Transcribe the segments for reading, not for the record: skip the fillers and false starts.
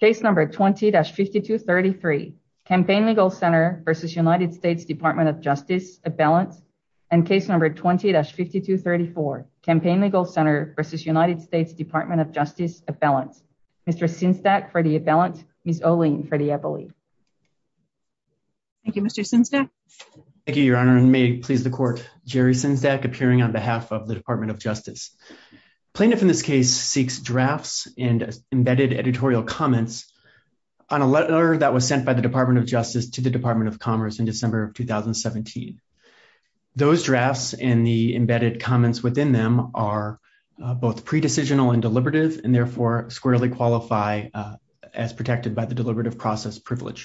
Case number 20-5233, Campaign Legal Center versus United States Department of Justice, appellant, and case number 20-5234, Campaign Legal Center versus United States Department of Justice, appellant. Mr. Sinzdak for the appellant, Ms. Olien for the appellee. Thank you, Mr. Sinzdak. Thank you, Your Honor, and may it please the court. Jerry Sinzdak, appearing on behalf of the Department of Justice. Plaintiff in this case seeks drafts and embedded editorial comments on a letter that was sent by the Department of Justice to the Department of Commerce in December of 2017. Those drafts and the embedded comments within them are both pre-decisional and deliberative, and therefore squarely qualify as protected by the deliberative process privilege.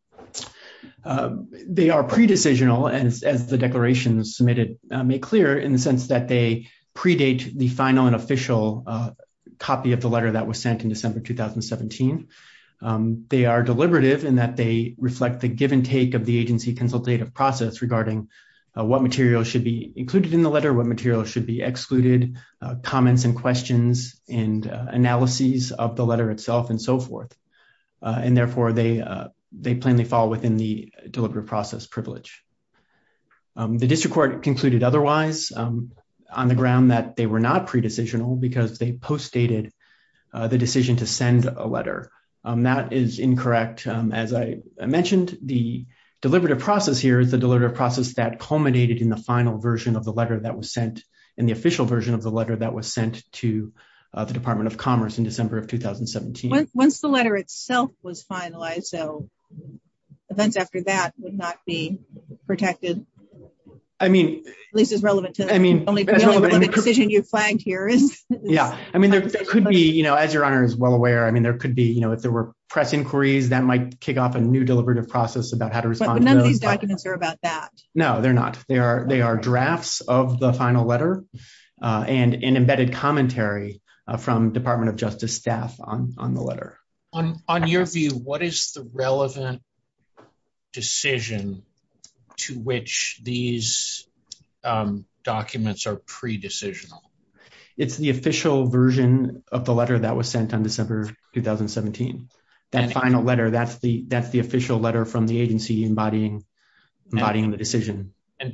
They are pre-decisional, as the declarations submitted make clear, in the sense that they predate the final and official copy of the letter that was sent in December 2017. They are deliberative in that they reflect the give and take of the agency consultative process regarding what material should be included in the letter, what material should be excluded, comments and questions and analyses of the letter itself, and so forth. And therefore, they plainly fall within the deliberative process privilege. The district court concluded otherwise on the ground that they were not pre-decisional because they post-dated the decision to send a letter. That is incorrect. As I mentioned, the deliberative process here is the deliberative process that culminated in the final version of the letter that was sent, in the official version of the letter that was sent to the Department of Commerce in December of 2017. Once the letter itself was finalized, so events after that would not be protected. I mean, at least as relevant to the only relevant decision you flagged here is. Yeah, I mean, there could be, as Your Honor is well aware, I mean, there could be, if there were press inquiries, that might kick off a new deliberative process about how to respond. But none of these documents are about that. No, they're not. They are drafts of the final letter and an embedded commentary from Department of Justice staff on the letter. On your view, what is the relevant decision to which these documents are pre-decisional? It's the official version of the letter that was sent on December 2017. That final letter, that's the official letter from the agency embodying the decision. And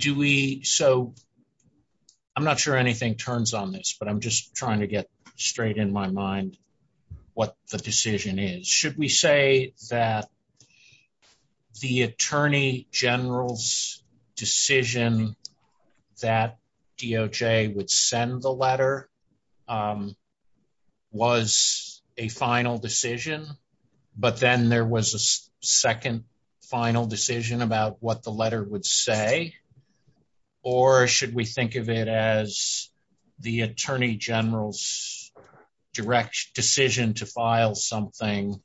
I'm not sure anything turns on this, but I'm just trying to get straight in my mind what the decision is. Should we say that the Attorney General's decision that DOJ would send the letter was a final decision, but then there was a second final decision about what the letter would say? Or should we think of it as the Attorney General's direct decision to file something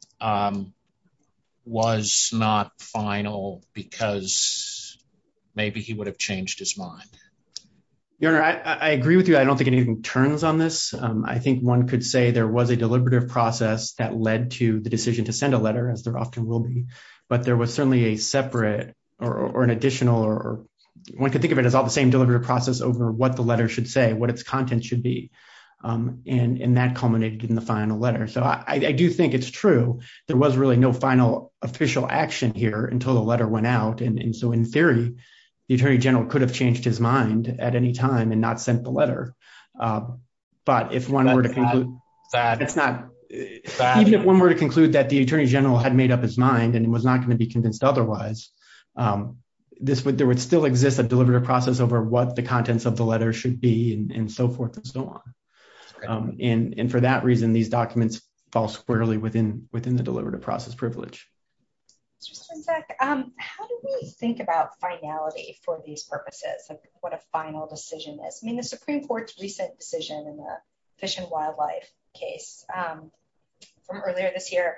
was not final because maybe he would have changed his mind? Your Honor, I agree with you. I don't think anything turns on this. I think one could say there was a deliberative process that led to the decision to send a letter, as there often will be, but there was certainly a separate or an additional, or one could think of it as all the same deliberative process over what the letter should say, what its content should be. And that culminated in the final letter. So I do think it's true. There was really no final official action here until the letter went out. And so in theory, the Attorney General could have changed his mind at any time and not sent the letter. But if one were to conclude that it's not, even if one were to conclude that the Attorney General had made up his mind and was not going to be convinced otherwise, there would still exist a deliberative process over what the contents of the letter should be and so forth and so on. And for that reason, these documents fall squarely within the deliberative process privilege. Mr. Sinzdak, how do we think about finality for these purposes, like what a final decision is? I mean, the Supreme Court's recent decision in the Fish and Wildlife case from earlier this year,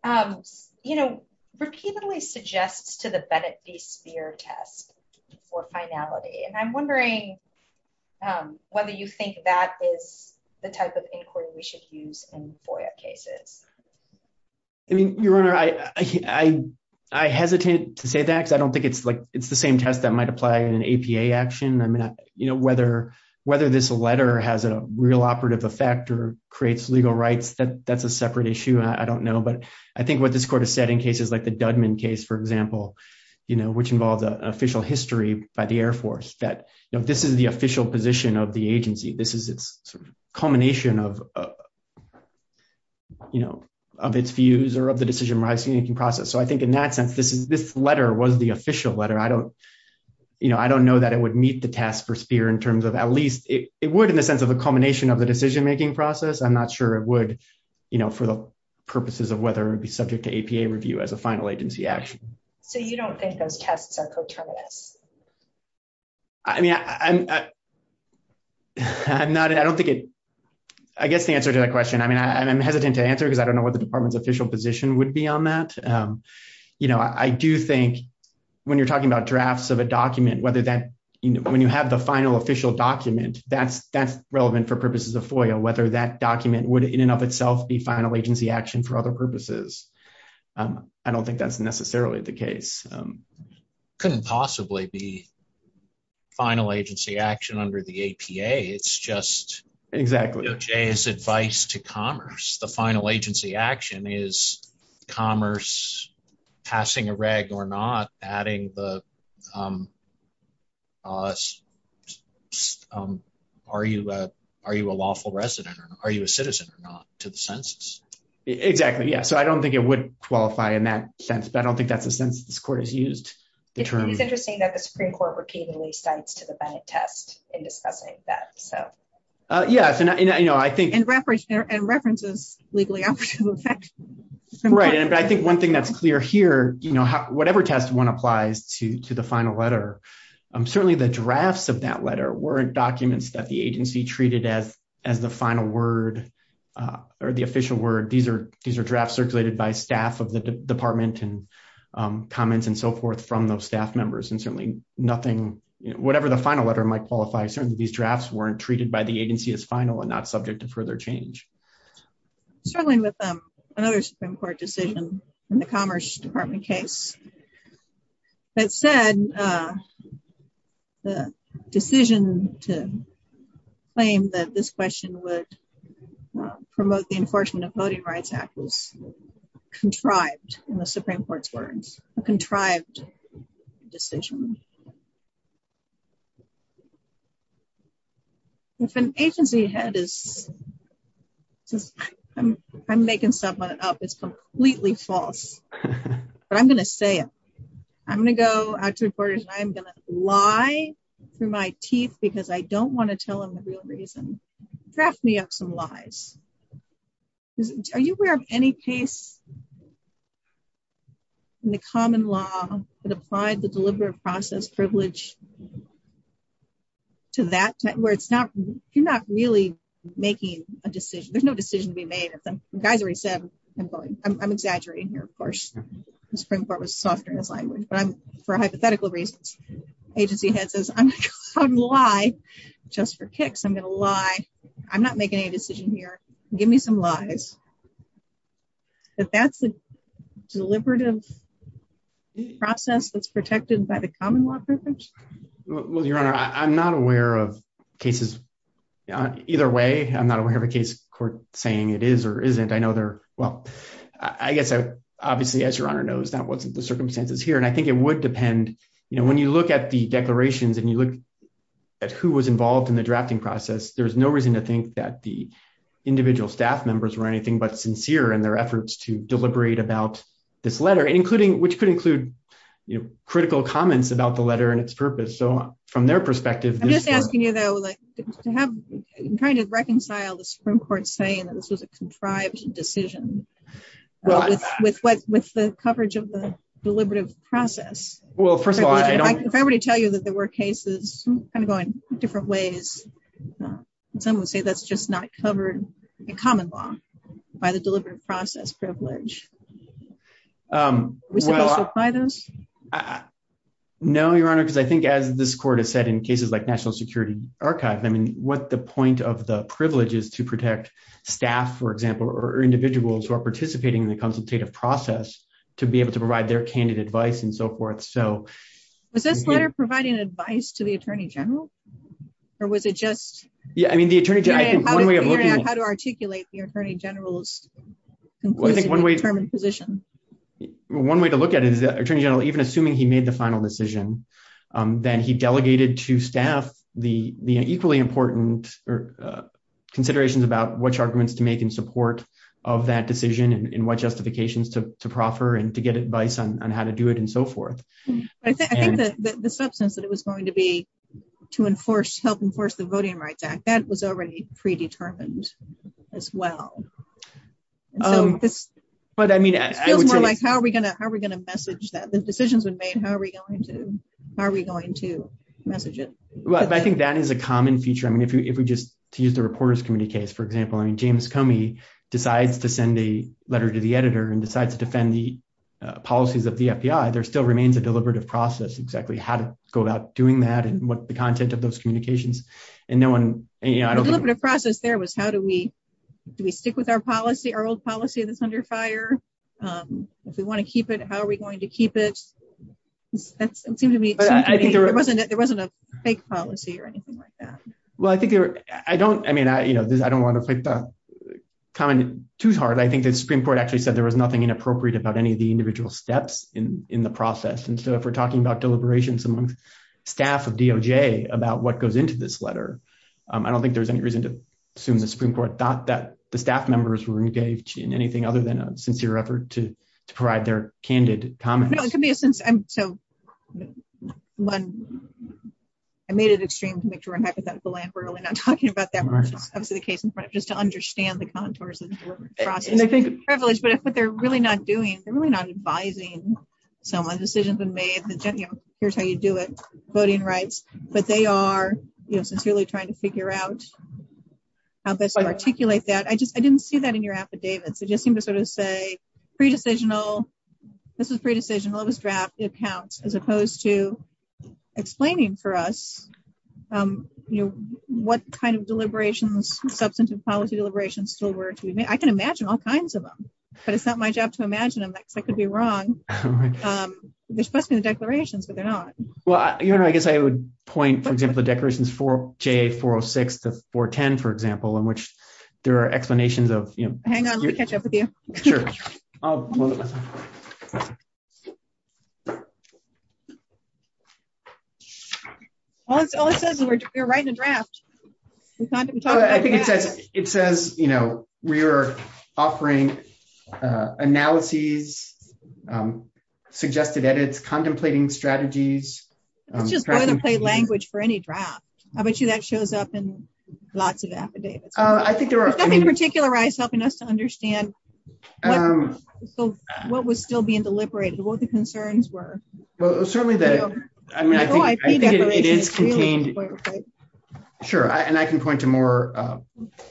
repeatedly suggests to the Bennett v. Speer test for finality. And I'm wondering whether you think that is the type of inquiry we should use in FOIA cases. I mean, Your Honor, I hesitate to say that because I don't think it's the same test that might apply in an APA action. I mean, whether whether this letter has a real operative effect or creates legal rights, that's a separate issue. I don't know. But I think what this court has said in cases like the Dudman case, for example, which involved an official history by the Air Force, that this is the official position of the agency. This is its sort of culmination of its views or of the decision-making process. So I think in that sense, this letter was the official letter. I don't know that it would meet the test for Speer in terms of, at least it would in the sense of a culmination of the decision-making process. I'm not sure it would, for the purposes of whether it would be subject to APA review as a final agency action. So you don't think those tests are coterminous? I mean, I'm not, I don't think it, I guess the answer to that question, I mean, I'm hesitant to answer because I don't know what the department's official position would be on that. I do think when you're talking about drafts of a document, whether that, when you have the final official document, that's relevant for purposes of FOIA, whether that document would in and of itself be final agency action for other purposes. I don't think that's necessarily the case. Couldn't possibly be final agency action under the APA. It's just exactly DOJ's advice to Commerce. The final agency action is Commerce passing a reg or not, adding the are you a lawful resident or are you a citizen or not to the census? Exactly. Yeah. So I don't think it would qualify in that sense, but I don't think that's the sense this court has used the term. It's interesting that the Supreme Court repeatedly cites to the Bennett test in discussing that. So. Yes. And I think. And references legally operative effect. Right. But I think one thing that's clear here, whatever test one applies to the final letter, certainly the drafts of that letter weren't documents that the agency treated as the final word or the official word. These are drafts circulated by staff of the department and comments and so forth from those staff members. And certainly nothing, whatever the final letter might qualify, certainly these drafts weren't treated by the agency as final and not subject to further change. Struggling with another Supreme Court decision in the Commerce Department case that said the decision to claim that this question would promote the Enforcement of Voting Rights Act was contrived, in the Supreme Court's words, a contrived decision. If an agency head is just, I'm making something up, it's completely false, but I'm going to say it. I'm going to go out to reporters and I'm going to lie through my teeth because I don't want to tell them the real reason. Draft me up some lies. Are you aware of any case in the common law that applied the deliberative process privilege to that, where it's not, you're not really making a decision. There's no decision to be made. If the guys already said, I'm exaggerating here, of course. The Supreme Court was softer in his language, but for hypothetical reasons. Agency head says, I'm going to go out and lie just for kicks. I'm going to lie. I'm not making any decision here. Give me some lies. But that's the deliberative process that's protected by the common law privilege? Well, Your Honor, I'm not aware of cases either way. I'm not aware of a case court saying it is or isn't. I know I guess obviously, as Your Honor knows, that wasn't the circumstances here. And I think it would depend, when you look at the declarations and you look at who was involved in the drafting process, there's no reason to think that the individual staff members were anything but sincere in their efforts to deliberate about this letter, which could include, critical comments about the letter and its purpose. So from their perspective, I'm just asking you though, I'm trying to reconcile the Supreme Court saying that this was a contrived decision with the coverage of the deliberative process. Well, first of all, if I were to tell you that there were cases kind of going different ways, some would say that's just not covered in common law by the deliberative process privilege. Are we supposed to apply those? No, Your Honor, because I think as this court has said in cases like National Security Archive, what the point of the privilege is to protect staff, for example, or individuals who are participating in the consultative process to be able to provide their candid advice and so forth. So was this letter providing advice to the Attorney General? or was it just? Yeah, I mean, the Attorney General, I think one way of looking at how to articulate the Attorney General's conclusively determined position. One way to look at it is that Attorney General, even assuming he made the final decision, then he delegated to staff the equally important considerations about which arguments to make in support of that decision and what justifications to proffer and to get advice on how to do it and so forth. I think that the substance that it was going to be to help enforce the Voting Rights Act, that was already predetermined as well. And so but I mean, it feels more like how are we going to message that? The decision's been made. How are we going to message it? Well, I think that is a common feature. I mean, if we just to use the Reporters Committee case, for example, I mean, James Comey decides to send a letter to the editor and decides to defend the policies of the FBI, there still remains a deliberative process exactly how to go about doing that and what the content of those communications. And no one, I don't. The deliberative process there was how do we stick with our policy, our old policy that's under fire? If we want to keep it, how are we going to keep it? It seemed to me. I think there wasn't a fake policy or anything like that. Well, I think I don't want to put the comment too hard. I think the Supreme Court actually said there was nothing inappropriate about any of the individual steps in the process. And so if we're talking about deliberations among staff of DOJ about what goes into this letter, I don't think there's any reason to assume the Supreme Court thought that the staff members were engaged in anything other than a sincere effort to provide their candid comments. No, it could be I made it extreme to make sure we're in hypothetical land. We're really not talking about that, which is obviously the case in front of just to understand the contours of the deliberative process. And I think privilege, but what they're really not doing, they're really not advising someone. The decision's been made. Here's how you do it, voting rights. But they are, sincerely trying to figure out how best to articulate that. I didn't see that in your affidavits. It just seemed to sort of say pre-decisional. This was pre-decisional. It was draft. It counts, as opposed to explaining for us, what kind of deliberations, substantive policy deliberations still were to be made. I can imagine all kinds of them, but it's not my job to imagine them because I could be wrong. They're supposed to be in the declarations, but they're not. Well, I guess I would point, for example, the declarations for JA 406 to 410, for example, in which there are explanations of, Hang on, let me catch up with you. Sure. I'll load it myself. All it says is we're writing a draft. I think it says, we are offering analyses, suggested edits, contemplating strategies. It's just boilerplate language for any draft. I bet you that shows up in lots of affidavits. I think there's nothing particularized helping us to understand what was still being deliberated, what the concerns were. Well, certainly I think it is contained. Really sure, and I can point to more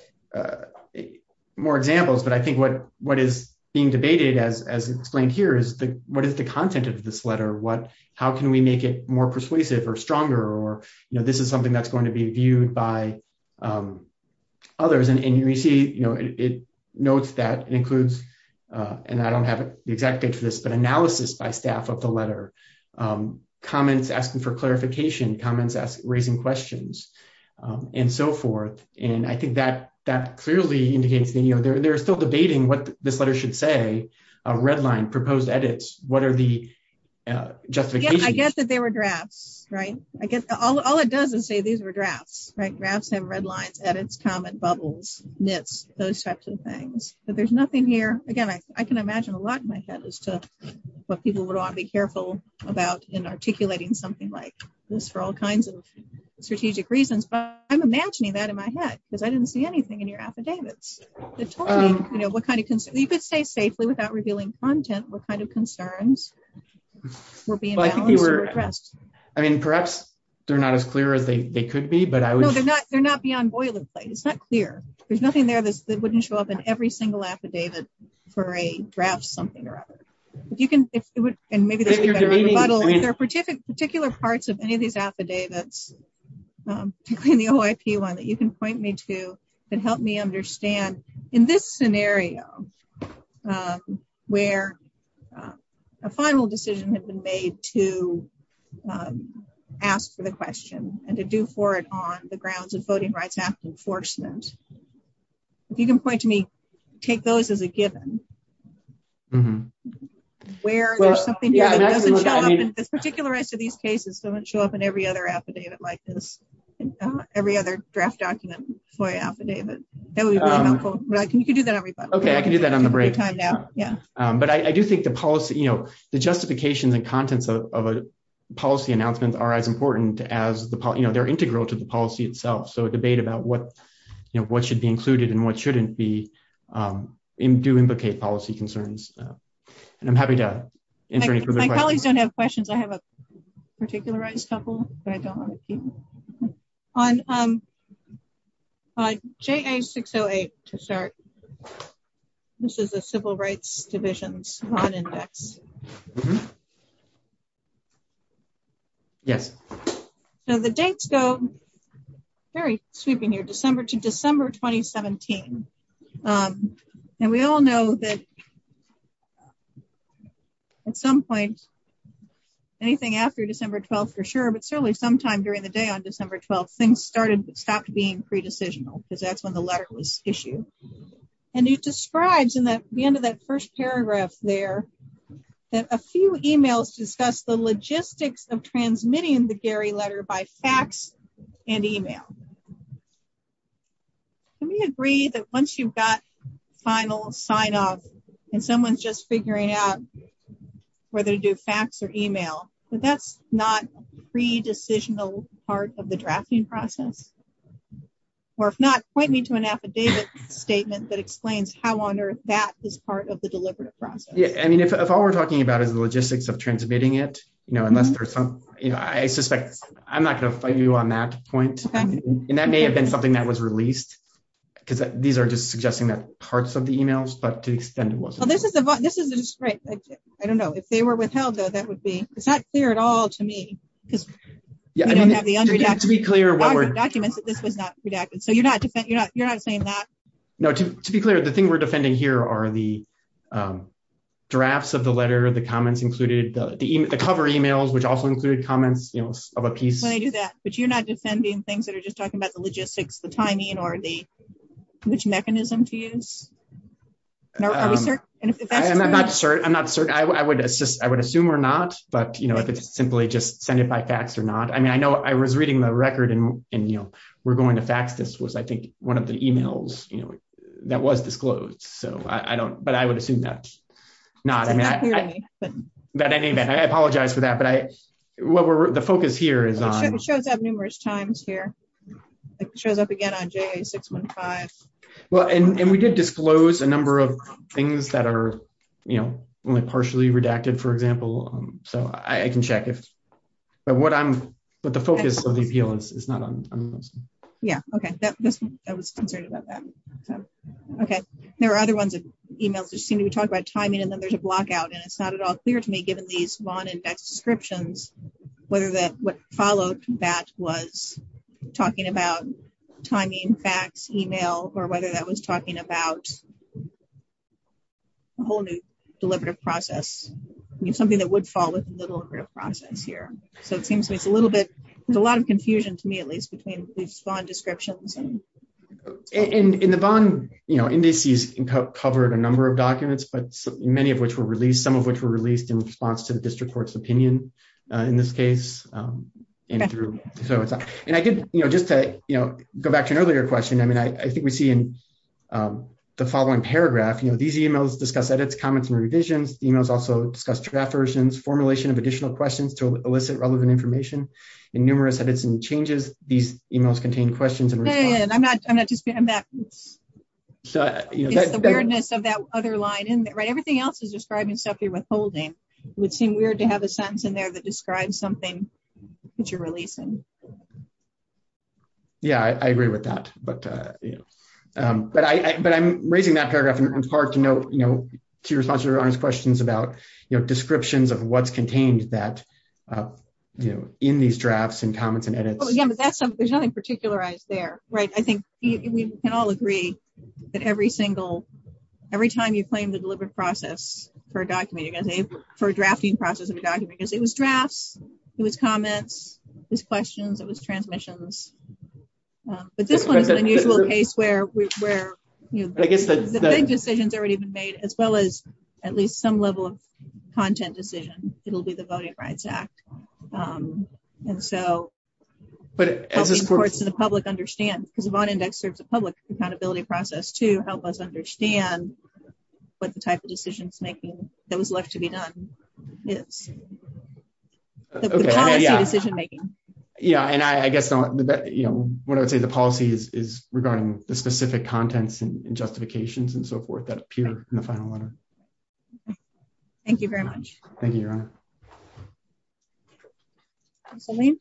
examples, but I think what is being debated, as explained here, is what is the content of this letter? How can we make it more persuasive or stronger? Or this is something that's going to be viewed by others, and you see, it notes that it includes, and I don't have the exact date for this, but analysis by staff of the letter. Comments asking for clarification, comments raising questions, and so forth. And I think that clearly indicates that they're still debating what this letter should say. Red line, proposed edits. What are the justifications? Yeah, I get that they were drafts, right? I get all it does is say these were drafts, right? Drafts have red lines, edits, comment bubbles, nits, those types of things. But there's nothing here. Again, I can imagine a lot in my head as to what people would want to be careful about in articulating something like this for all kinds of strategic reasons. But I'm imagining that in my head because I didn't see anything in your affidavits that told me, what kind of concerns. You could say safely without revealing content, what kind of concerns were being balanced or addressed. I mean, perhaps they're not as clear as they could be, but I would. No, they're not beyond boilerplate. It's not clear. There's nothing there that wouldn't show up in every single affidavit for a draft something or other. If you can, if it would, and maybe this would be better on rebuttal. If there are particular parts of any of these affidavits, particularly in the OIP one, that you can point me to that help me understand in this scenario where a final decision had been made to ask for the question and to do for it on the grounds of Voting Rights Act enforcement. If you can point to me, take those as a given. Where there's something here that doesn't show up in this particularized to these cases, doesn't show up in every other affidavit like this, every other draft document, FOIA affidavit. That would be really helpful. You can do that on rebuttal. Okay, I can do that on the break. Time now. Yeah. But I do think the policy, the justifications and contents of a policy announcement are as important as they're integral to the policy itself. So a debate about what should be included and what shouldn't be do implicate policy concerns. And I'm happy to answer any further questions. My colleagues don't have questions. I have a particularized couple, but I don't want to keep on JA 608 to start. This is the Civil Rights Division's Vaughn Index. Yes. So the dates go very sweeping here, December 2017. And we all know that at some point, anything after December 12th for sure, but certainly sometime during the day on December 12th, things stopped being pre-decisional because that's when the letter was issued. And it describes in the end of that first paragraph there that a few emails discuss the logistics of transmitting the Gary letter by fax and email. Can we agree that once you've got final sign off and someone's just figuring out whether to do fax or email, but that's not a pre-decisional part of the drafting process? Or if not, point me to an affidavit statement that explains how on earth that is part of the deliberative process. Yeah, I mean, if all we're talking about is the logistics of transmitting it, unless there's some, I suspect I'm not going to fight you on that point. Okay. And that may have been something that was released, because these are just suggesting that parts of the emails, but to the extent it wasn't. Well, this is just right. I don't know if they were withheld though. That would be. It's not clear at all to me because we don't have the unredacted. To be clear, what we're documents that this was not redacted. So you're not saying that. No, to be clear, the thing we're defending here are the drafts of the letter, the comments included, the cover emails, which also included comments, of a piece. Well, they do that, but you're not defending things that are just talking about the logistics, the timing, or which mechanism to use. Are we certain? And if that's I'm not certain. I would assume we're not, but if it's simply just send it by fax or not. I mean, I know I was reading the record and we're going to fax this was, I think, one of the emails, that was disclosed. So I don't, but I would assume that not. But any event, I apologize for that. But the focus here is on. It shows up numerous times here. It shows up again on JA 615. Well, and we did disclose a number of things that are, only partially redacted, for example. So I can check but the focus of the appeal is not on those. Yeah. Okay. I was concerned about that. So, okay. There are other ones that emails that seem to be talking about timing, and then there's a block out, and it's not at all clear to me, given these Vaughn Index descriptions, whether what followed that was talking about timing, fax, email, or whether that was talking about a whole new deliberative process. Something that would fall within the deliberative process here. So it seems to me there's a lot of confusion to me, at least, between these Vaughn descriptions and in the Vaughn, indices covered a number of documents, but many of which were released, some of which were released in response to the district court's opinion in this case. And I did, just to, go back to an earlier question. I mean, I think we see in the following paragraph, these emails discuss edits, comments, and revisions. The emails also discuss draft versions, formulation of additional questions to elicit relevant information, and numerous edits and changes. These emails contain questions and responses. Yeah, I'm not disputing that. It's the weirdness of that other line in there, right? Everything else is describing stuff you're withholding. It would seem weird to have a sentence in there that describes something that you're releasing. Yeah, I agree with that, but I'm raising that paragraph in part to note, to your response to your Honor's questions about, descriptions of what's contained that, in these drafts and comments and edits. Well, again, but there's nothing particularized there, right? I think we can all agree that every time you claim the deliberative process for a document, you're going to say for a drafting process of a document, because it was drafts, it was comments, was questions, it was transmissions. But this one is an unusual case where I guess the big decision's already been made, as well as at least some level of content decision. It'll be the Voting Rights Act. And so helping courts and the public understand, because the Vaughn Index serves a public accountability process to help us understand what the type of decisions making that was left to be done is. The policy decision making. Yeah, and I guess what I would say the policy is regarding the specific contents and justifications and so forth that appear in the final letter. Thank you very much. Thank you, Your Honor. Celine?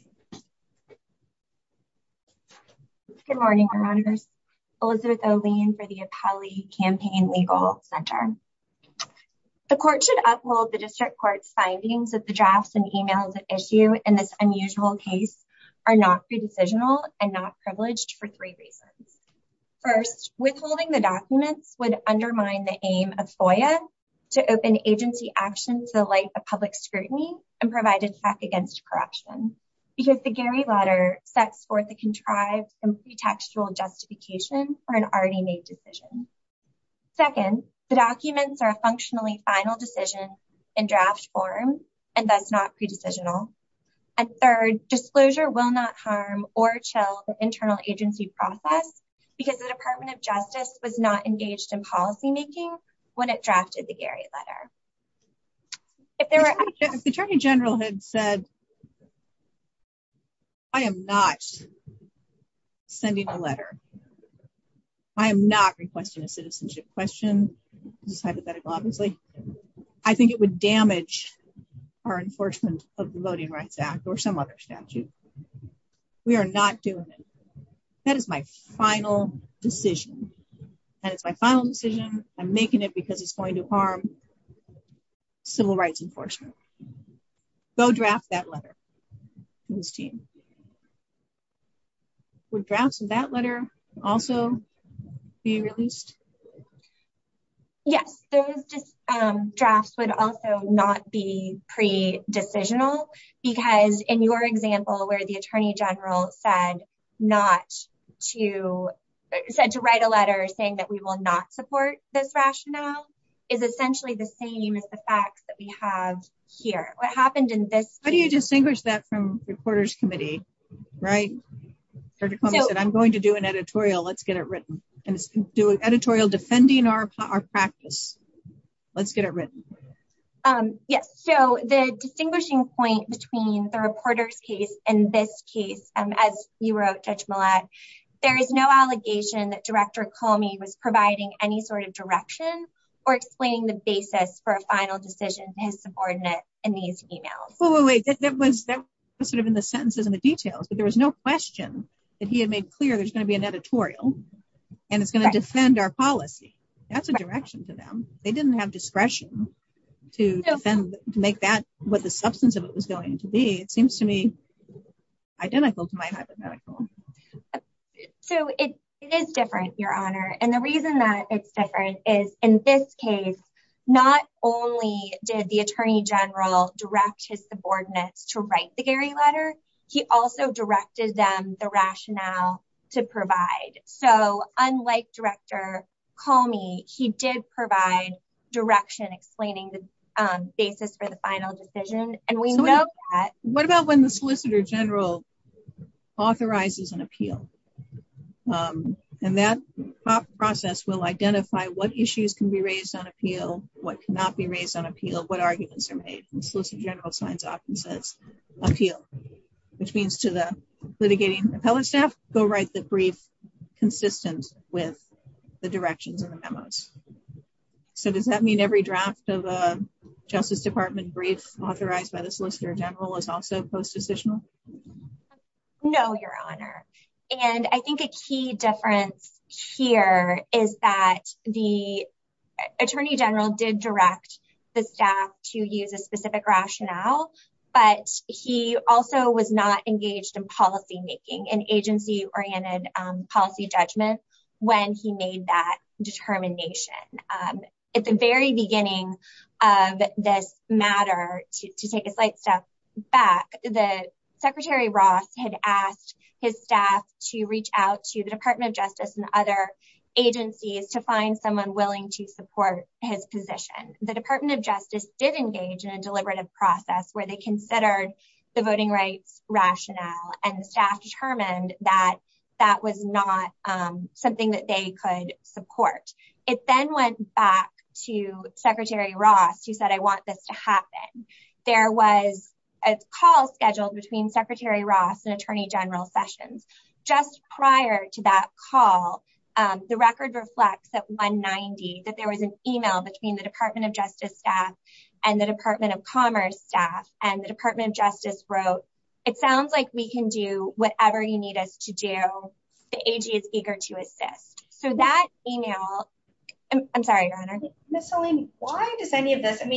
Good morning, Your Honors. Elizabeth O'Lean for the Appellee Campaign Legal Center. The court should uphold the district court's findings that the drafts and emails at issue in this unusual case are not pre-decisional and not privileged for 3 reasons. First, withholding the documents would undermine the aim of FOIA to open agency action to the light of public scrutiny and provide a check against corruption, because the Gary letter sets forth a contrived and pretextual justification for an already made decision. Second, the documents are a functionally final decision in draft form and thus not pre-decisional. And third, disclosure will not harm or chill the internal agency process because the Department of Justice was not engaged in policymaking when it drafted the Gary letter. If the Attorney General had said, I am not sending a letter, I am not requesting a citizenship question, this is hypothetical, obviously, I think it would damage our enforcement of the Voting Rights Act or some other statute. We are not doing it. That is my final decision. And it's my final decision. I'm making it because it's going to harm civil rights enforcement. Go draft that letter to this team. Would drafts of that letter also be released? Yes, those drafts would also not be pre-decisional, because in your example where the Attorney General said to write a letter saying that we will not support this rationale is essentially the same as the facts that we have here. What happened in this How do you distinguish that from Reporters Committee, right? Dr. Comey said, I'm going to do an editorial, let's get it written. And it's do an editorial defending our practice. Let's get it written. Yes, so the distinguishing point between the reporter's case and this case, as you wrote, Judge Millett, there is no allegation that Director Comey was providing any sort of direction or explaining the basis for a final decision to his subordinate in these emails. Wait, that was sort of in the sentences and the details, but there was no question that he had made clear there's going to be an editorial and it's going to defend our policy. That's a direction to them. They didn't have discretion to defend, to make that what the substance of it was going to be. It seems to me identical to my hypothetical. So it is different, Your Honor. And the reason that it's different is in this case, not only did the Attorney General direct his subordinates to write the Gary letter, he also directed them the rationale to provide. So unlike Director Comey, he did provide direction explaining the basis for the final decision. And we know that. What about when the Solicitor General authorizes an appeal? And that process will identify what issues can be raised on appeal, what cannot be raised on appeal, what arguments are made. And the Solicitor General signs off and says appeal, which means to the litigating appellate staff, go write the brief consistent with the directions in the memos. So does that mean every draft of a Justice Department brief authorized by the Solicitor General is also post-decisional? No, Your Honor. And I think a key difference here is that the Attorney General did direct the staff to use a specific rationale, but he also was not engaged in policy making and agency-oriented policy judgment when he made that determination. At the very beginning of this matter, to take a slight step back, the Secretary Ross had asked his staff to reach out to the Department of Justice and other agencies to find someone willing to support his position. The Department of Justice did engage in a deliberative process where they considered the voting rights rationale, and the staff determined that that was not something that they could support. It then went back to Secretary Ross, who said, I want this to happen. There was a call scheduled between Secretary Ross and Attorney General Sessions. Just prior to that call, the record reflects at 190 that there was an email between the Department of Justice staff and the Department of Commerce staff, and the Department of Justice wrote, it sounds like we can do whatever you need us to do. The AG is eager to assist. So that email, I'm sorry, Your Honor. Ms. Salim, why does any of this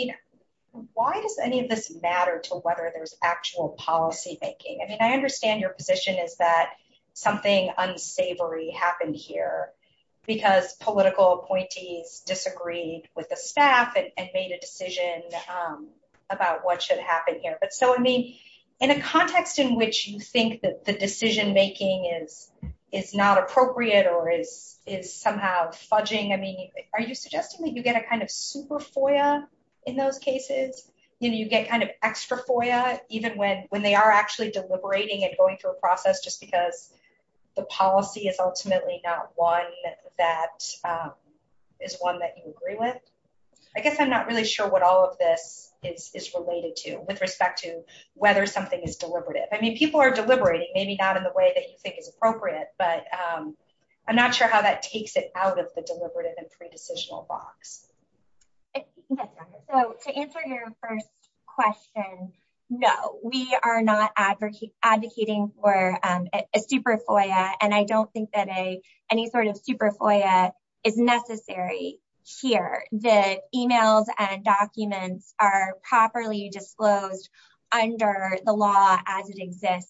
matter to whether there's actual policy making? I mean, I understand your position is that something unsavory happened here because political appointees disagreed with the staff and made a decision about what should happen here. But so, I mean, in a context in which you think that the decision making is not appropriate or is somehow fudging, I mean, are you suggesting that you get a kind of super FOIA in those cases? You know, you get kind of extra FOIA even when they are actually deliberating and going through a process just because the policy is ultimately not one that is one that you agree with? I guess I'm not really sure what all of this is related to with respect to whether something is deliberative. I mean, people are deliberating, maybe not in the way that you think is appropriate, but I'm not sure how that takes it out of the deliberative and pre-decisional box. Yes, Your Honor. So to answer your first question, no, we are not advocating for a super FOIA, and I don't think that any sort of super FOIA is necessary here. The emails and documents are properly disclosed under the law as it exists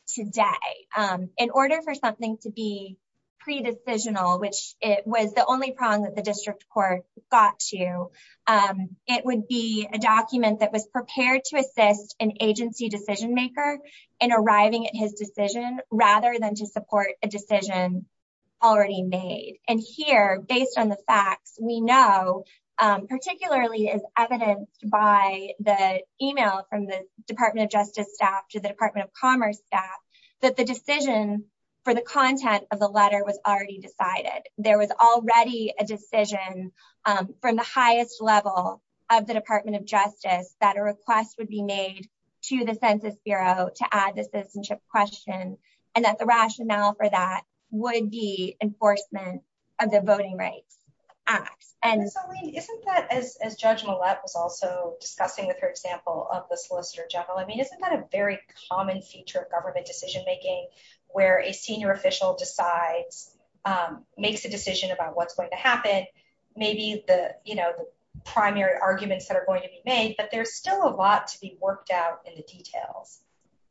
today. In order for something to be pre-decisional, which it was the only prong that the district court got to, it would be a document that was prepared to assist an agency decision maker in arriving at his decision rather than to support a decision already made. And here, based on the facts, we know, particularly as evidenced by the email from the Department of Justice staff to the Department of Commerce staff, that the decision for the content of the letter was already decided. There was already a decision from the highest level of the Department of Justice that a request would be made to the Census Bureau to add the citizenship question, and that the rationale for that would be enforcement of the Voting Rights Act. And Ms. Aline, isn't that, as Judge Millett was also discussing with her example of the Solicitor General, I mean, isn't that a very common feature of government decision making, where a senior official decides, makes a decision about what's going to happen, maybe the primary arguments that are going to be made, but there's still a lot to be worked out in the details.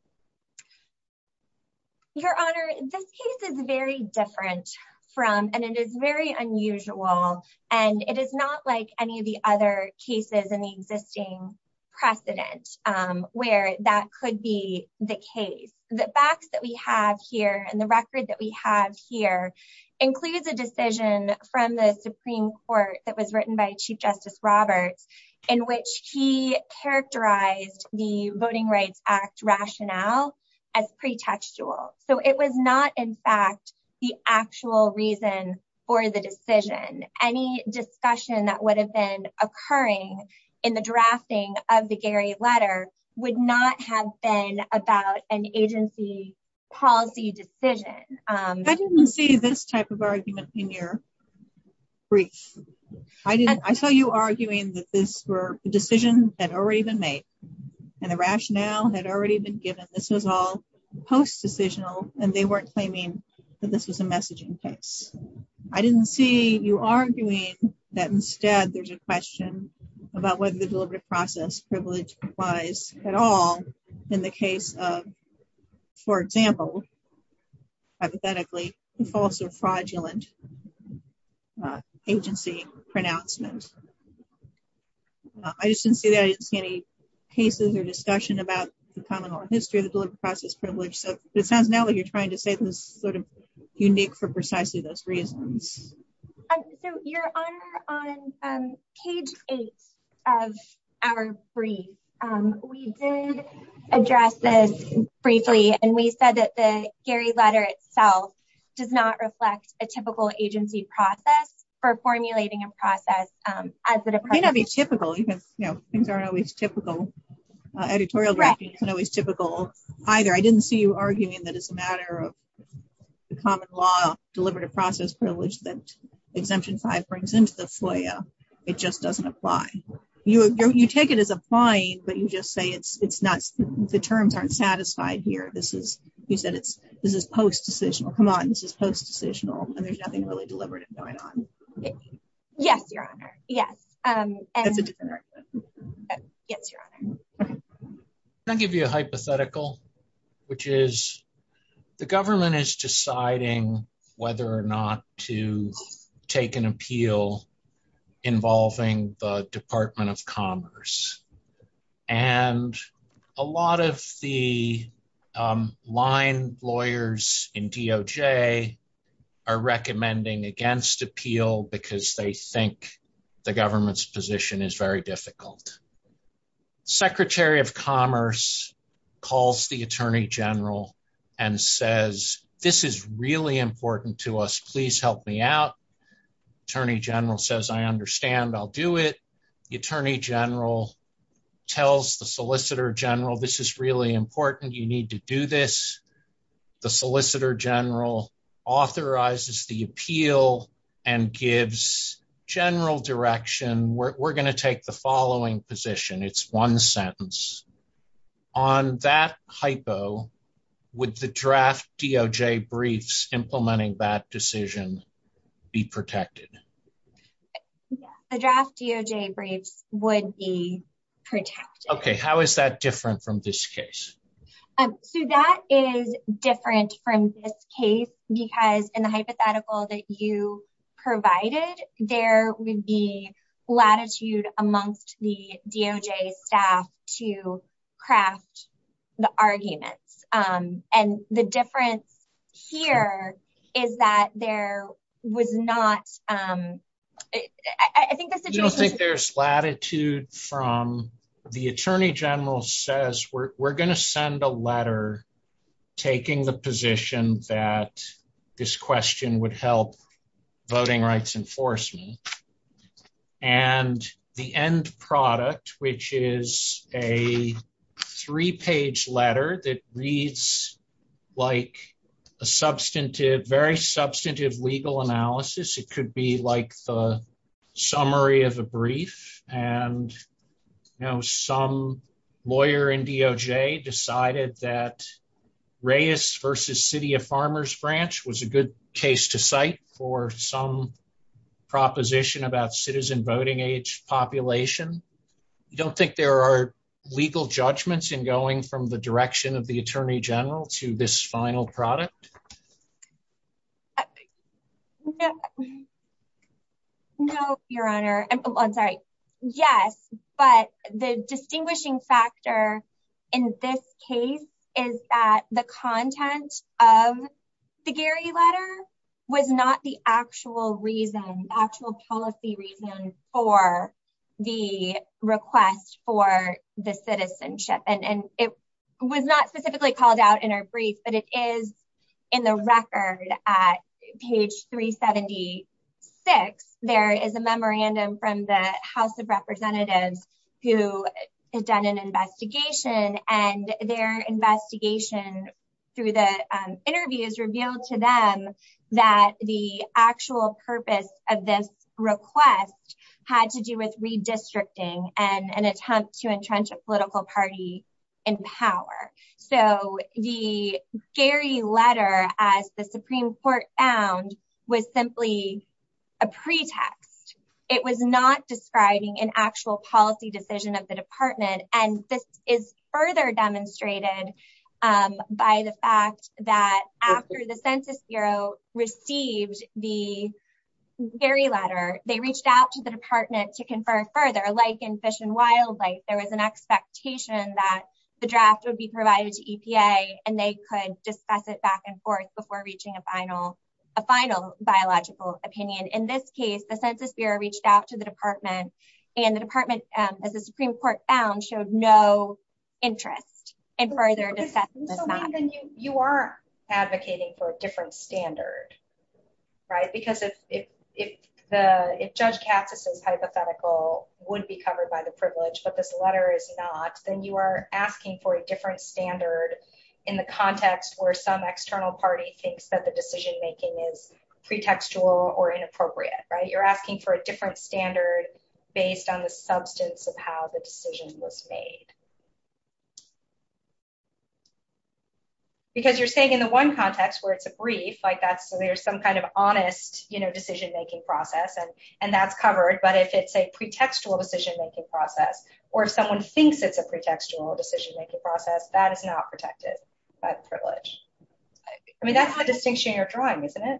Your Honor, this case is very different from, and it is very unusual, and it is not like any of the other cases in the existing precedent where that could be the case. The facts that we have here and the record that we have here includes a decision from the Supreme Court that was written by Chief Justice Roberts, in which he characterized the Voting Rights Act rationale as pretextual. So it was not, in fact, the actual reason for the decision. Any discussion that would have been occurring in the drafting of the Gary letter would not have been about an agency policy decision. I didn't see this type of argument in your brief. I saw you arguing that the decision had already been made and the rationale had already been given. This was all post-decisional, and they weren't claiming that this was a messaging case. I didn't see you arguing that instead there's a question about whether the deliberative process privilege applies at all in the case of, for example, hypothetically, a false or fraudulent agency pronouncement. I just didn't see that. I didn't see any cases or discussion about the common law history of the deliberative process privilege. So it sounds now like you're trying to say this is sort of unique for precisely those reasons. So, Your Honor, on page 8 of our brief, we did address this briefly, and we said that the Gary letter itself does not reflect a typical agency process for formulating a process as the department. It may not be typical because, things aren't always typical. Editorial drafting isn't always typical either. I didn't see you arguing that it's a matter of the common law deliberative process privilege that Exemption 5 brings into the FOIA. It just doesn't apply. You take it as applying, but you just say it's not. The terms aren't satisfied here. This is post-decisional. Come on, this is post-decisional, and there's nothing really deliberative going on. Yes, Your Honor. Yes. That's a different argument. Yes, Your Honor. Can I give you a hypothetical, which is the government is deciding whether or not to take an appeal involving the Department of Commerce. And a lot of the line lawyers in DOJ are recommending against appeal because they think the government's position is very difficult. Secretary of Commerce calls the Attorney General and says, "This is really important to us. Please help me out." Attorney General says, "I understand, I'll do it." The Attorney General tells the Solicitor General, "This is really important, you need to do this." The Solicitor General authorizes the appeal and gives general direction. We're going to take the following position. It's one sentence. On that hypo, would the draft DOJ briefs implementing that decision be protected? The draft DOJ briefs would be protected. Okay, how is that different from this case? So that is different from this case because in the hypothetical that you provided, there would be latitude amongst the DOJ staff to craft the arguments. And the difference here is that there was not, I think the situation— You don't think there's latitude from the Attorney General says, we're going to send a letter taking the position that this question would help voting rights enforcement. And the end product, which is a 3-page letter that reads like a very substantive legal analysis. It could be like the summary of a brief. And, some lawyer in DOJ decided that Reyes versus City of Farmers Branch was a good case to cite for some proposition about citizen voting age population. You don't think there are legal judgments in going from the direction of the Attorney General to this final product? No, Your Honor. I'm sorry. Yes, but the distinguishing factor in this case is that the content of the Gary letter was not the actual policy reason for the request for the citizenship. And it was not specifically called out in our brief, but it is in the record at page 376. There is a memorandum from the House of Representatives who had done an investigation, and their investigation through the interviews revealed to them that the actual purpose of this request had to do with redistricting and an attempt to entrench a political party in power. So the Gary letter, as the Supreme Court found, was simply a pretext. It was not describing an actual policy decision of the department. And this is further demonstrated by the fact that after the Census Bureau received the Gary letter, they reached out to the department to confer further. Like in Fish and Wildlife, there was an expectation that the draft would be provided to EPA and they could discuss it back and forth before reaching a final biological opinion. In this case, the Census Bureau reached out to the department, and the department, as the Supreme Court found, showed no interest in further discussing this matter. Then you are advocating for a different standard, right? Because if Judge Katz's hypothetical would be covered by the privilege, but this letter is not, then you are asking for a different standard in the context where some external party thinks that the decision-making is pretextual or inappropriate, right? You're asking for a different standard based on the substance of how the decision was made. Because you're saying in the one context where it's a brief, like so there's some kind of honest, decision-making process and that's covered. But if it's a pretextual decision-making process, or if someone thinks it's a pretextual decision-making process, that is not protected by the privilege. I mean, that's the distinction you're drawing, isn't it?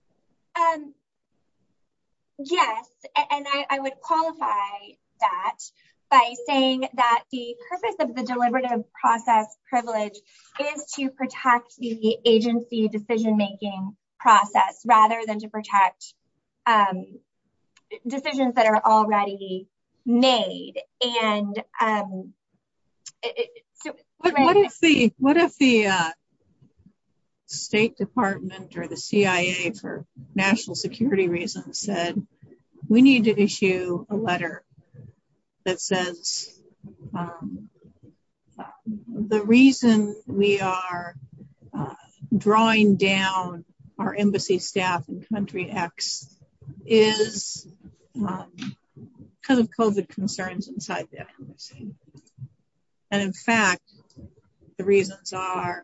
Yes, and I would qualify that by saying that the purpose of the deliberative process privilege is to protect the agency decision-making process rather than to protect decisions that are already made. And what if the State Department or the CIA, for national security reasons, said we need to issue a letter that says the reason we are drawing down our embassy staff in country X is because of COVID concerns inside that embassy. And in fact, the reasons are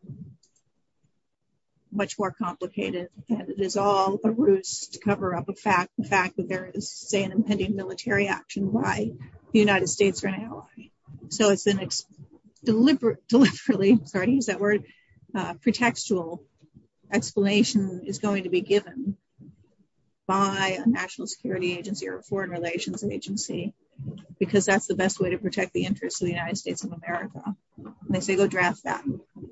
much more complicated, and it is all a ruse to cover up the fact that there is, say, an impending military action by the United States or an ally. So it's an deliberately, sorry to use that word, pretextual explanation is going to be given by a national security agency or a foreign relations agency, because that's the best way to protect the interests of the United States of America. And they say, go draft that.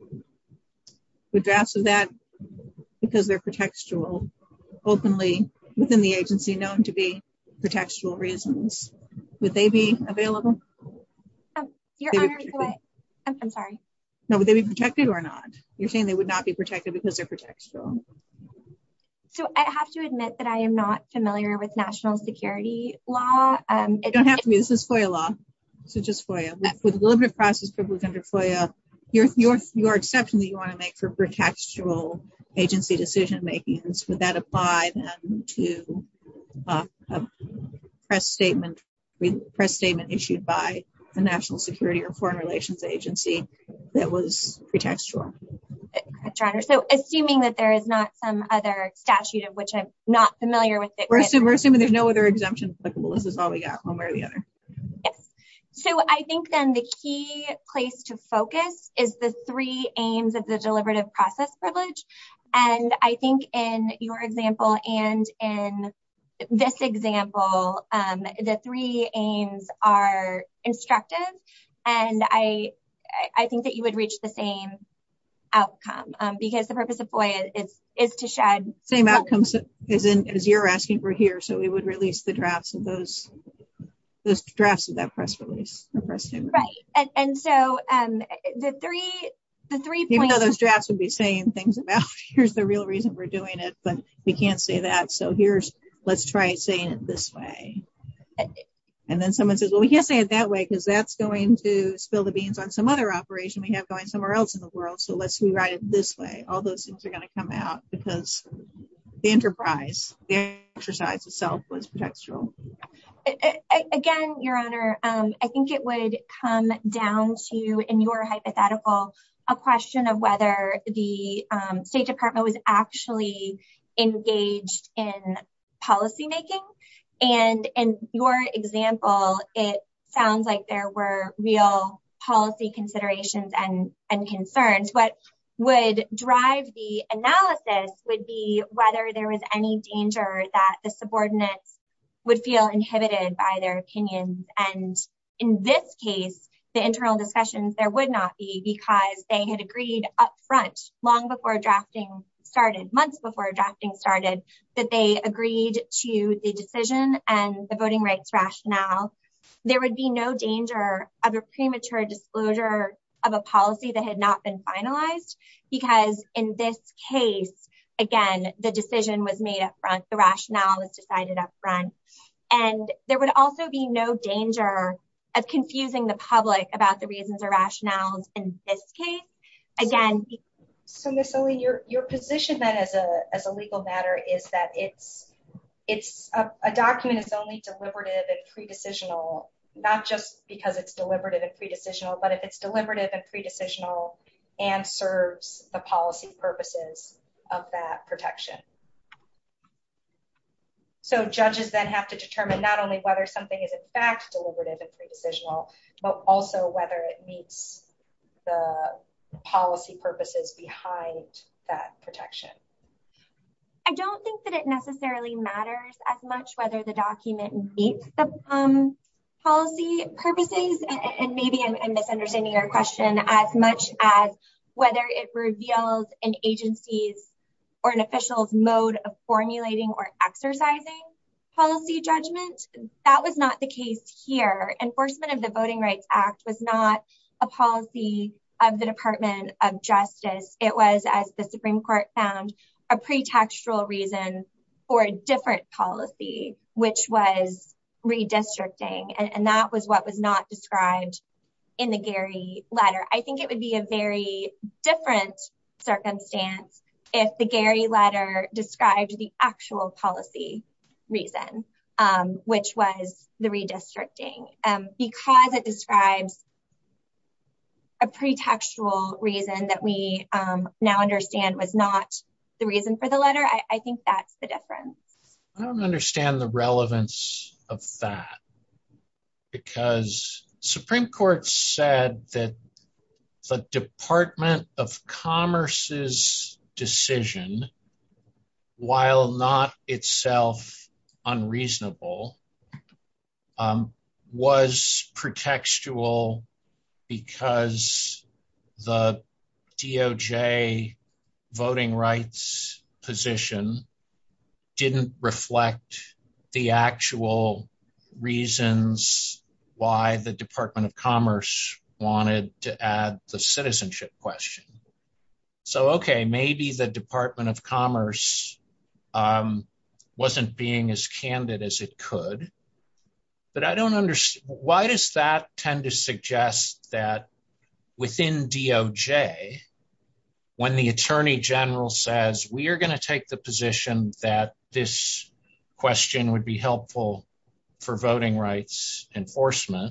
With drafts of that, because they're pretextual, openly within the agency known to be pretextual reasons, would they be available? Your Honor, I'm sorry. No, would they be protected or not? You're saying they would not be protected because they're pretextual. So I have to admit that I am not familiar with national security law. You don't have to be. This is FOIA law. So just FOIA. With the deliberative process privilege under FOIA, your exception that you want to make for pretextual agency decision makings, would that apply then to a press statement issued by the national security or foreign relations agency that was pretextual? Correct, Your Honor. So assuming that there is not some other statute of which I'm not familiar with it. We're assuming there's no other exemption applicable. This is all we got, one way or the other. Yes. So I think then the key place to focus is the three aims of the deliberative process privilege. And I think in your example and in this example, the three aims are instructive. And I think that you would reach the same outcome because the purpose of FOIA is to shed same outcomes as you're asking for here. So we would release the drafts of those drafts of that press release or press statement. Right. And so the three points, even though those drafts would be saying things about here's the real reason we're doing it, but we can't say that. So let's try saying it this way. And then someone says, well, we can't say it that way because that's going to spill the beans on some other operation we have going somewhere else in the world. So let's rewrite it this way. All those things are going to come out because the enterprise, the exercise itself was pretextual. Again, Your Honor, I think it would come down to, in your hypothetical, a question of whether the State Department was actually engaged in policymaking. And in your example, it sounds like there were real policy considerations and concerns. What would drive the analysis would be whether there was any danger that the subordinates would feel inhibited by their opinions. And in this case, the internal discussions, there would not be, because they had agreed up front, long before drafting started, months before drafting started, that they agreed to the decision and the voting rights rationale. There would be no danger of a premature disclosure of a policy that had not been finalized, because in this case, again, the decision was made up front, the rationale was decided up front. And there would also be no danger of confusing the public about the reasons or rationales in this case. Again, so Ms. Olien, your position then as a legal matter is that it's a document is only deliberative and pre-decisional, not just because it's deliberative and pre-decisional, but if it's deliberative and pre-decisional and serves the policy purposes of that protection. So judges then have to determine not only whether something is in fact deliberative and pre-decisional, but also whether it meets the policy purposes behind that protection. I don't think that it necessarily matters as much whether the document meets the policy purposes, and maybe I'm misunderstanding your question, as much as whether it reveals an agency's or an official's mode of formulating or exercising policy judgment. That was not the case here. Enforcement of the Voting Rights Act was not a policy of the Department of Justice. It was, as the Supreme Court found, a pretextual reason for a different policy, which was redistricting. And that was what was not described in the Gary letter. I think it would be a very different circumstance if the Gary letter described the actual policy reason, which was the redistricting. Because it describes a pretextual reason that we now understand was not the reason for the letter, I think that's the difference. I don't understand the relevance of that, because Supreme Court said that the Department of Commerce's decision, while not itself unreasonable, was pretextual because the DOJ voting rights position didn't reflect the actual reasons why the Department of Commerce wanted to add the citizenship question. So, okay, maybe the Department of Commerce wasn't being as candid as it could, but I don't understand. Why does that tend to suggest that within DOJ, when the Attorney General says, we are going to take the position that this question would be helpful for voting rights enforcement,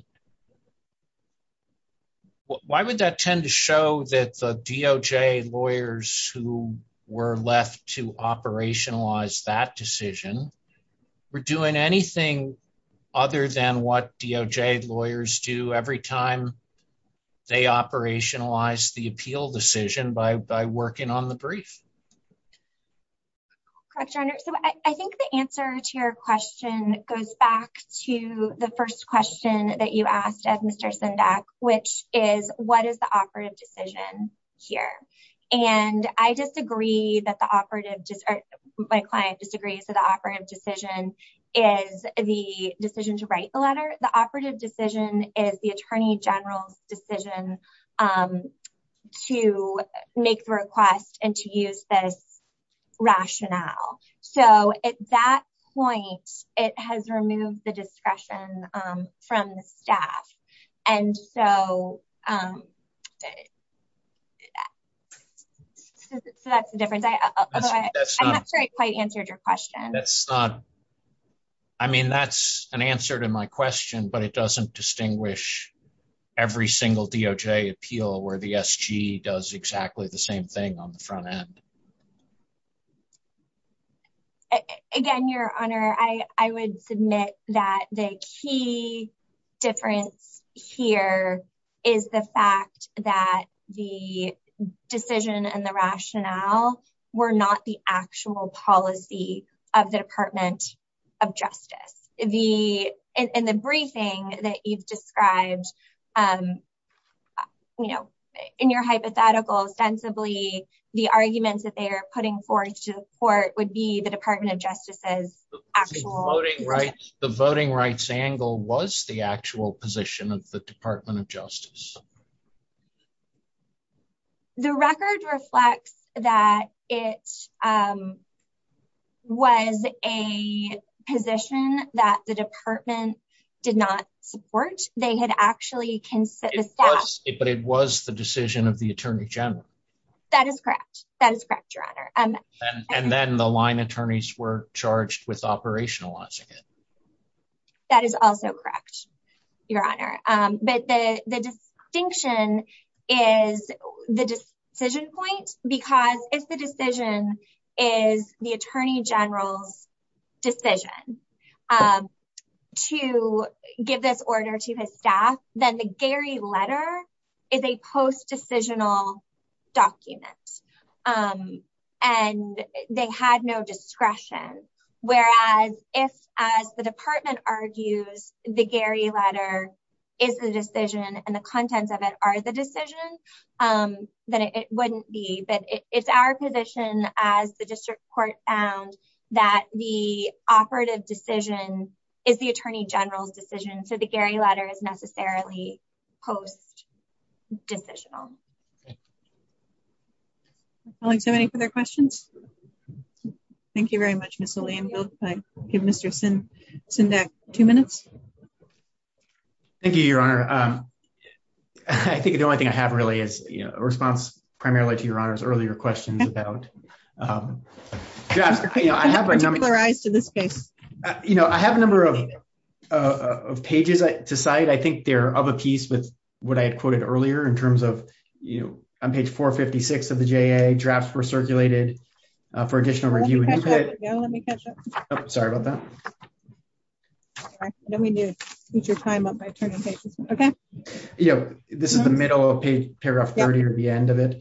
why would that tend to show that the DOJ lawyers who were left to operationalize that decision were doing anything other than what DOJ lawyers do every time they operationalize the appeal decision by working on the brief? Correct, Your Honor. So I think the answer to your question goes back to the first question that you asked of Mr. Sindak, which is, what is the operative decision here? And I disagree that my client disagrees that the operative decision is the decision to write the letter. The operative decision is the Attorney General's decision to make the request and to use this rationale. So at that point, it has removed the discretion from the staff. And so that's the difference. I'm not sure I quite answered your question. That's an answer to my question, but it doesn't distinguish every single DOJ appeal where the SG does exactly the same thing on the front end. Again, Your Honor, I would submit that the key difference here is the fact that the decision and the rationale were not the actual policy of the Department of Justice. In the briefing that you've described, in your hypothetical, ostensibly, the arguments that they are putting forth to the court would be the Department of Justice's actual the voting rights angle was the actual position of the Department of Justice. The record reflects that it was a position that the department did not support. They had actually considered the staff. But it was the decision of the Attorney General. That is correct. That is correct, Your Honor. And then the line attorneys were charged with operationalizing it. That is also correct, Your Honor. But the distinction is the decision point, because if the decision is the Attorney General's decision to give this order to his staff, then the Gary letter is a post-decisional document. And they had no discretion. Whereas if, as the department argues, the Gary letter is the decision and the contents of it are the decision, then it wouldn't be. But it's our position, as the district court found, that the operative decision is the Attorney General's decision. So the Gary letter is necessarily post-decisional. Colleagues, have any further questions? Thank you very much, Ms. O'Lean. We'll give Mr. Sindak 2 minutes. Thank you, Your Honor. I think the only thing I have really is a response primarily to Your Honor's earlier questions about drafts. I have a number to this case. I have a number of pages to cite. I think they're of a piece with what I had quoted earlier in terms of, on page 456 of the JA, drafts were circulated for additional review and input. Let me catch up. Oh, sorry about that. All right. Then we need to speed your time up by turning pages. Okay. This is the middle of paragraph 30 or the end of it.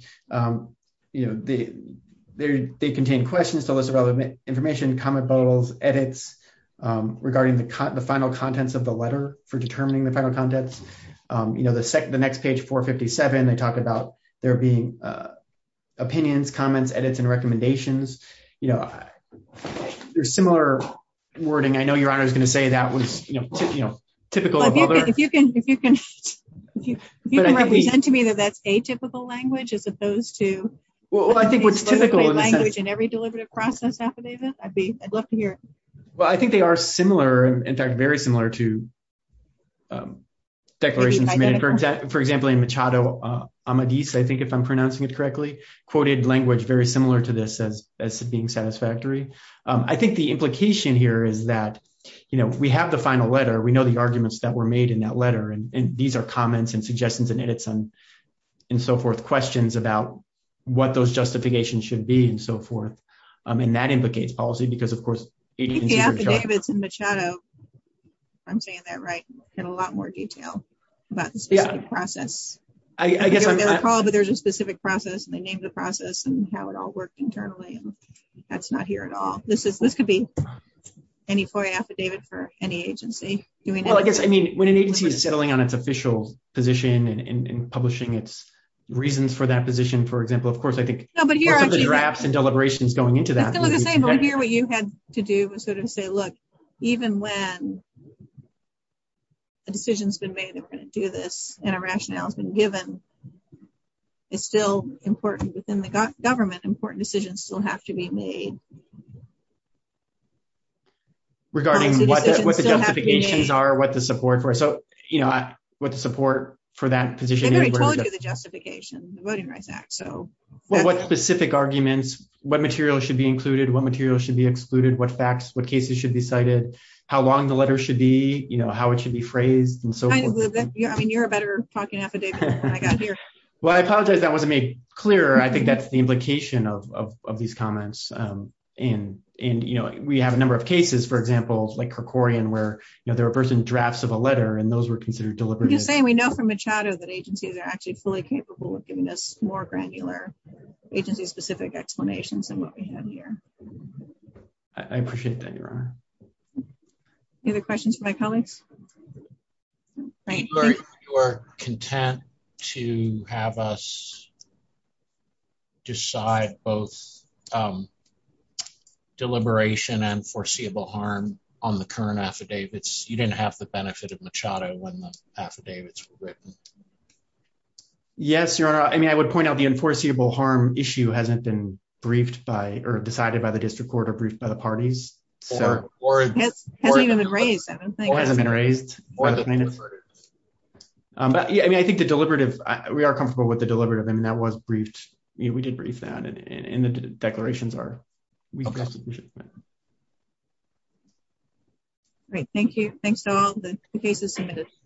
They contain questions to list of relevant information, comment bubbles, edits regarding the final contents of the letter for determining the final contents. The next page, 457, they talk about there being opinions, comments, edits, and recommendations. There's similar wording. I know Your Honor is going to say that was, typical of other. If you can represent to me that that's atypical language as opposed to. Well, I think what's typical in language in every deliberative process affidavit, I'd love to hear it. Well, I think they are similar, in fact, very similar to declarations submitted. For example, in Machado Amadis, I think if I'm pronouncing it correctly, quoted language very similar to this as being satisfactory. I think the implication here is that, we have the final letter. We know the arguments that were made in that letter, and these are comments and suggestions and edits and so forth, questions about what those justifications should be and so forth. And that implicates policy because, of course, the affidavits in Machado, I'm saying that right, in a lot more detail about the specific process. I guess they recall, but there's a specific process, and they named the process and how it all worked internally, and that's not here at all. This could be any FOIA affidavit for any agency doing it. Well, I guess, when an agency is settling on its official position and publishing its reasons for that position, for example, of course, I think most of the drafts and deliberations going into that. It's still the same, but here what you had to do was sort of say, look, even when a decision's been made that we're going to do this and a rationale has been given, it's still important within the government. Important decisions still have to be made. Regarding what the justifications are, what the support for. So, what the support for that position is. They already told you the justification, the Voting Rights Act. So, what specific arguments, what material should be included, what material should be excluded, what facts, what cases should be cited, how long the letter should be, how it should be phrased, and so forth. You're a better talking affidavit than I got here. Well, I apologize that wasn't made clearer. I think that's the implication of these comments. And we have a number of cases, for example, like Kerkorian, where there were person drafts of a letter, and those were considered deliberative. I'm just saying, we know from Machado that agencies are actually fully capable of giving us more granular agency-specific explanations than what we had here. I appreciate that, Your Honor. Any other questions for my colleagues? You are content to have us decide both deliberation and foreseeable harm on the current affidavits? You didn't have the benefit of Machado when the affidavits were written. Yes, Your Honor. I mean, I would point out the unforeseeable harm issue hasn't been briefed by or decided by the district court or briefed by the parties. Hasn't even been raised, I don't think. Or hasn't been raised by the plaintiffs. But yeah, I mean, I think the deliberative, we are comfortable with the deliberative. I mean, that was briefed. We did brief that, and the declarations are. Great, thank you. Thanks to all. The case is submitted.